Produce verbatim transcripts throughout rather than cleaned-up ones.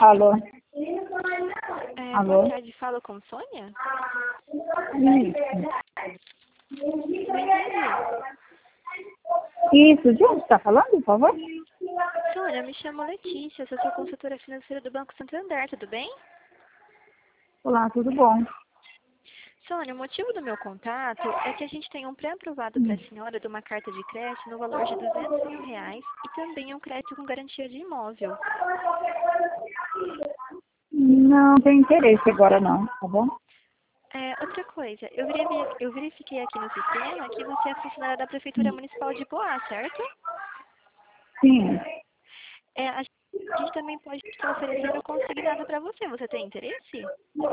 Alô? É, Alô? boa tarde, falo com Sônia? Isso. Não entendi. Isso, de onde está falando, por favor? Sônia, eu me chamo Letícia, eu sou sua consultora financeira do Banco Santander, tudo bem? Olá, tudo bom? Sônia, o motivo do meu contato é que a gente tem um pré-aprovado para a senhora de uma carta de crédito no valor de duzentos mil reais e também um crédito com garantia de imóvel. Não tenho interesse agora não, tá bom? É, outra coisa, eu verifiquei, eu verifiquei aqui no sistema que você é funcionária da Prefeitura Municipal de Poá, certo? Sim. É, a gente também pode estar oferecendo consignado para você. Você tem interesse?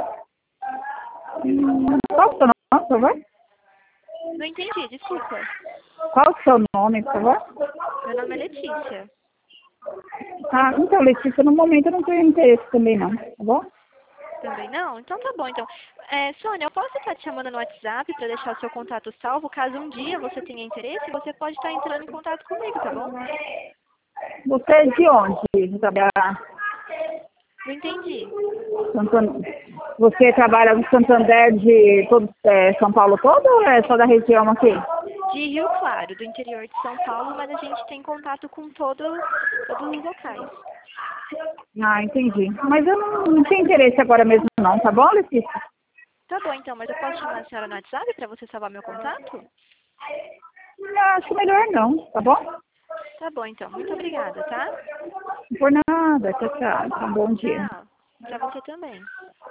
Hum, Qual o seu nome, por favor? Não entendi, desculpa. Qual o seu nome, por favor? Meu nome é Letícia. Ah, então, Letícia, no momento eu não tenho interesse também não, tá bom? Também não? Então tá bom. Então, é, Sônia, eu posso estar te chamando no WhatsApp para deixar o seu contato salvo? Caso um dia você tenha interesse, você pode estar entrando em contato comigo, tá bom? Você é de onde? De trabalhar? Não entendi. Santander. Você trabalha no Santander de todo, é, São Paulo todo ou é só da região aqui? De Rio Claro, do interior de São Paulo, mas a gente tem contato com todo, todos os locais. Ah, entendi. Mas eu não, não tenho interesse agora mesmo não, tá bom, Letícia? Tá bom, então, mas eu posso chamar a senhora no WhatsApp para você salvar meu contato? Não, acho melhor não, tá bom? Tá bom, então. Muito obrigada, tá? Não por nada, tchau, tchau. Um bom dia. Tchau. Pra você também.